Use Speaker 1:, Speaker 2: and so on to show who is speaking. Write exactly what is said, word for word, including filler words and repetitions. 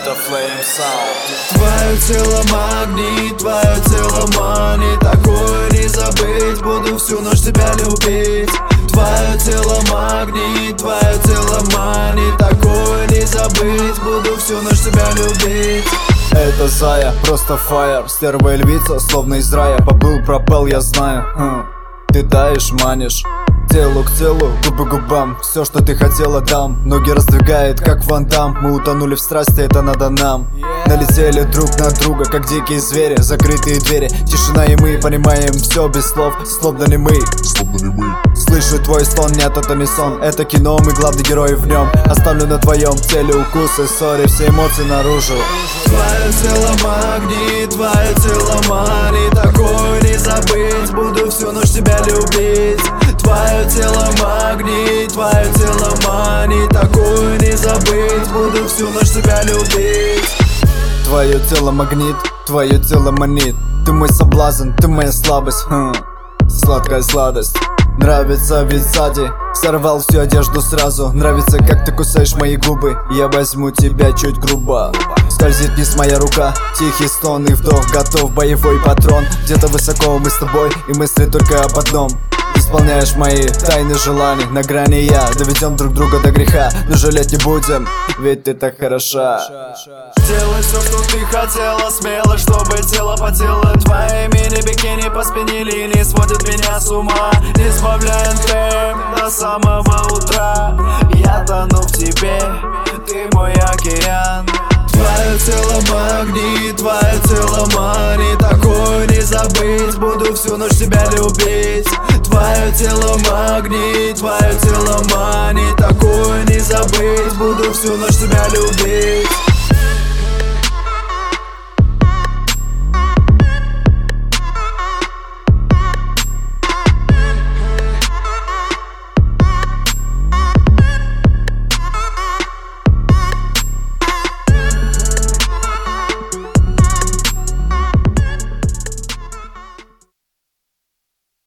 Speaker 1: это Flame Sound.
Speaker 2: Твое тело магнит, твое тело манит. Такое не забыть, буду всю ночь тебя любить. Твое тело магнит, твое тело манит. Такое не забыть, буду всю ночь тебя любить.
Speaker 3: Это Зая, просто фаер. Стерва и львица, словно из рая. Побыл, пропал, я знаю. хм. Ты таешь, манишь. Телу к телу, губы к губам. Все, что ты хотела, дам. Ноги раздвигает, как Ван Дам. Мы утонули в страсти, это надо нам. Налетели друг на друга, как дикие звери. Закрытые двери, тишина, и мы понимаем все без слов, словно не мы. Слышу твой стон, нет, это не сон. Это кино, мы главный герой в нем. Оставлю на твоем теле укусы, ссори, все эмоции наружу.
Speaker 2: Твое тело магнит, твое тело манит. Такое не забыть, буду всю ночь тебя любить. Твое тело магнит, твое тело манит. Такое не забыть, буду всю ночь тебя любить.
Speaker 3: Твое тело магнит, твое тело манит. Ты мой соблазн, ты моя слабость. хм. Сладкая сладость. Нравится ведь сзади. Сорвал всю одежду сразу. Нравится, как ты кусаешь мои губы. Я возьму тебя чуть грубо. Скользит вниз моя рука. Тихий стон и вдох. Готов боевой патрон. Где-то высоко мы с тобой, и мысли только об одном. Исполняешь мои тайны желаний. На грани я, доведем друг друга до греха. Но жалеть не будем, ведь ты так хороша.
Speaker 2: Делай все, что ты хотела, смело, чтобы тело потело. Твои мини-бикини по спине линии сводят меня с ума. Не сбавляем темп до самого утра. Я тону в тебе, ты мой океан. Твое тело магнит, твое тело манит. Такое не забыть, буду всю ночь тебя любить. Твое тело магнит, твое тело манит. Такое не забыть, буду всю ночь тебя любить.